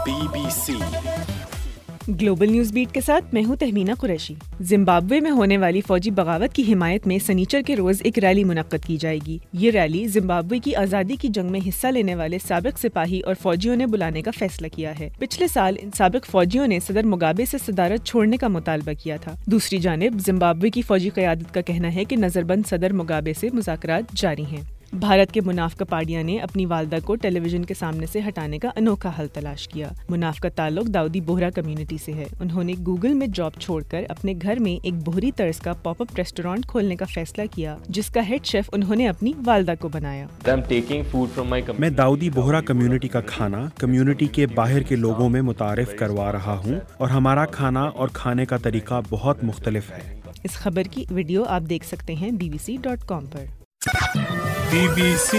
BBC global news bat کے ساتھ میں ہوں تہمینہ قریشی۔ زمبابوے میں ہونے والی فوجی بغاوت کی حمایت میں سنیچر کے روز ایک ریلی منعقد کی جائے گی۔ یہ ریلی زمبابوے کی آزادی کی جنگ میں حصہ لینے والے سابق سپاہی اور فوجیوں نے بلانے کا فیصلہ کیا ہے۔ پچھلے سال ان سابق فوجیوں نے صدر مگابے سے صدارت چھوڑنے کا مطالبہ کیا تھا۔ دوسری جانب زمبابوے کی فوجی قیادت کا کہنا ہے کہ نظر بند صدر مگابے سے مذاکرات جاری ہیں۔ بھارت کے مناف کپاڈیا نے اپنی والدہ کو ٹیلی ویژن کے سامنے سے ہٹانے کا انوکھا حل تلاش کیا۔ مناف کا تعلق داؤدی بوہرا کمیونٹی سے ہے۔ انہوں نے گوگل میں جاب چھوڑ کر اپنے گھر میں ایک بوہری طرز کا پاپ اپ ریسٹورانٹ کھولنے کا فیصلہ کیا، جس کا ہیڈ شیف انہوں نے اپنی والدہ کو بنایا۔ میں داؤدی بوہرا کمیونٹی کا کھانا کمیونٹی کے باہر کے لوگوں میں متعارف کروا رہا ہوں، اور ہمارا کھانا اور کھانے کا طریقہ بہت مختلف ہے۔ اس خبر کی ویڈیو آپ دیکھ سکتے ہیں bbc.com پر۔ BBC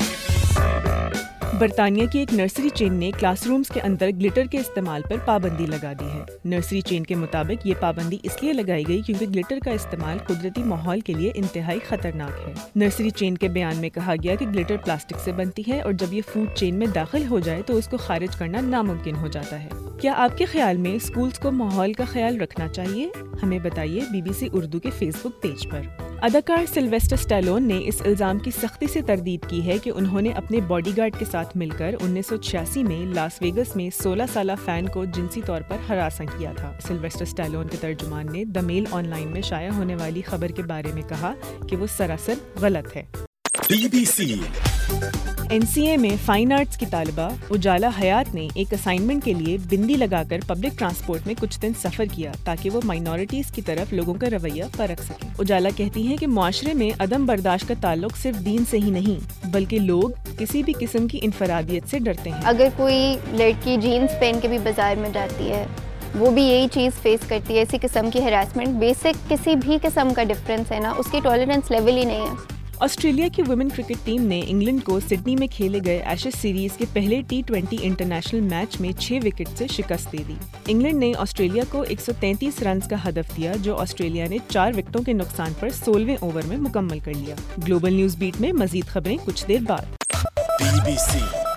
برطانیہ کی ایک نرسری چین نے کلاس رومز کے اندر گلٹر کے استعمال پر پابندی لگا دی ہے۔ نرسری چین کے مطابق یہ پابندی اس لیے لگائی گئی کیونکہ گلٹر کا استعمال قدرتی ماحول کے لیے انتہائی خطرناک ہے۔ نرسری چین کے بیان میں کہا گیا کہ گلٹر پلاسٹک سے بنتی ہے اور جب یہ فوڈ چین میں داخل ہو جائے تو اس کو خارج کرنا ناممکن ہو جاتا ہے۔ کیا آپ کے خیال میں اسکولز کو ماحول کا خیال رکھنا چاہیے؟ ہمیں بتائیے BBC اردو کے فیس بک پیج پر۔ اداکار سلویسٹر اسٹیلون نے اس الزام کی سختی سے تردید کی ہے کہ انہوں نے اپنے باڈی گارڈ کے ساتھ مل کر 1986 میں لاس ویگس میں 16 سالہ فین کو جنسی طور پر ہراساں کیا تھا۔ سلویسٹر اسٹیلون کے ترجمان نے دی میل آن لائن میں شائع ہونے والی خبر کے بارے میں کہا کہ وہ سراسر غلط ہے۔ BBC NCA میں فائن آرٹس کی طالبہ اجالا حیات نے ایک اسائنمنٹ کے لیے بندی لگا کر پبلک ٹرانسپورٹ میں کچھ دن سفر کیا تاکہ وہ مائنورٹیز کی طرف لوگوں کا رویہ پرکھ سکیں۔ اجالا کہتی ہیں کہ معاشرے میں عدم برداشت کا تعلق صرف دین سے ہی نہیں بلکہ لوگ کسی بھی قسم کی انفرادیت سے ڈرتے ہیں۔ اگر کوئی لڑکی جینز پہن کے بھی بازار میں جاتی ہے، وہ بھی یہی چیز فیس کرتی ہے، اسی قسم کی ہراسمنٹ، بیسک کسی بھی قسم کا ڈفرینس ہے نا، اس کی ٹالرنس لیول ہی نہیں ہے۔ آسٹریلیا کی ویمن کرکٹ ٹیم نے انگلینڈ کو سڈنی میں کھیلے گئے ایشز سیریز کے پہلے T20 انٹرنیشنل میچ میں 6 وکٹ سے شکست دے دی۔ انگلینڈ نے آسٹریلیا کو 133 رنز کا ہدف دیا، جو آسٹریلیا نے 4 وکٹوں کے نقصان پر 16ویں اوور میں مکمل کر لیا۔ گلوبل نیوز بیٹ میں مزید خبریں کچھ دیر بعد۔ BBC